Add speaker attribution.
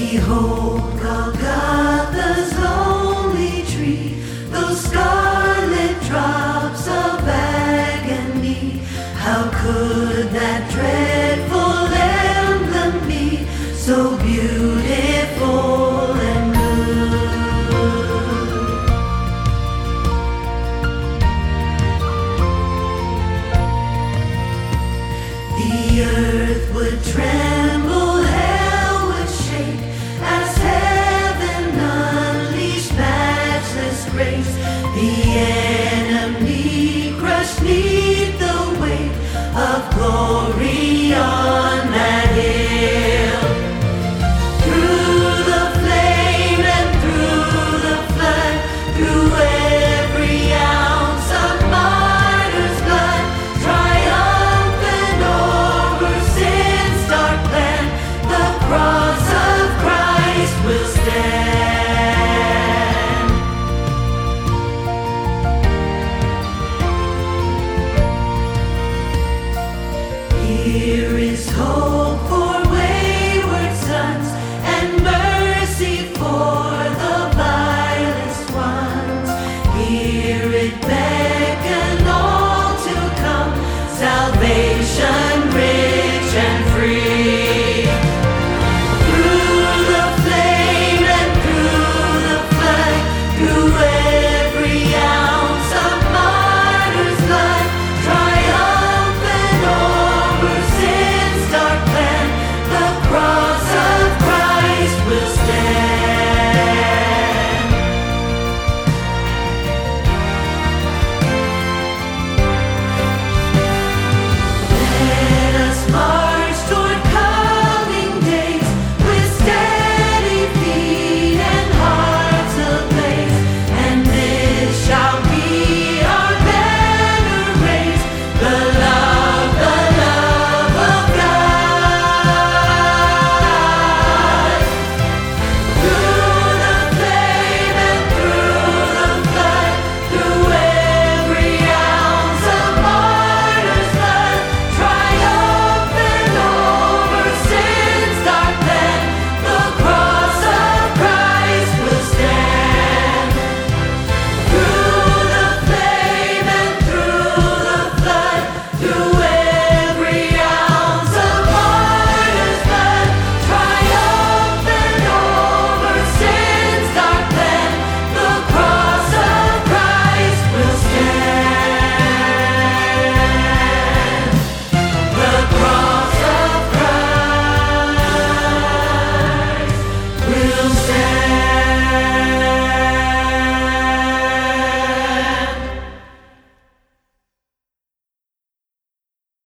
Speaker 1: Behold Golgotha's lonely tree, those scarlet drops of agony. How could that dreadful emblem be so beautiful and good? The earth would tremble, hell would shake, as heaven unleashed matchless grace. The enemy crushed neath the weight of glory on that hill. Through the flame and through the flood, through every ounce of martyr's blood, triumphant over sin's dark plan, the cross of Christ will stand. Here is hope.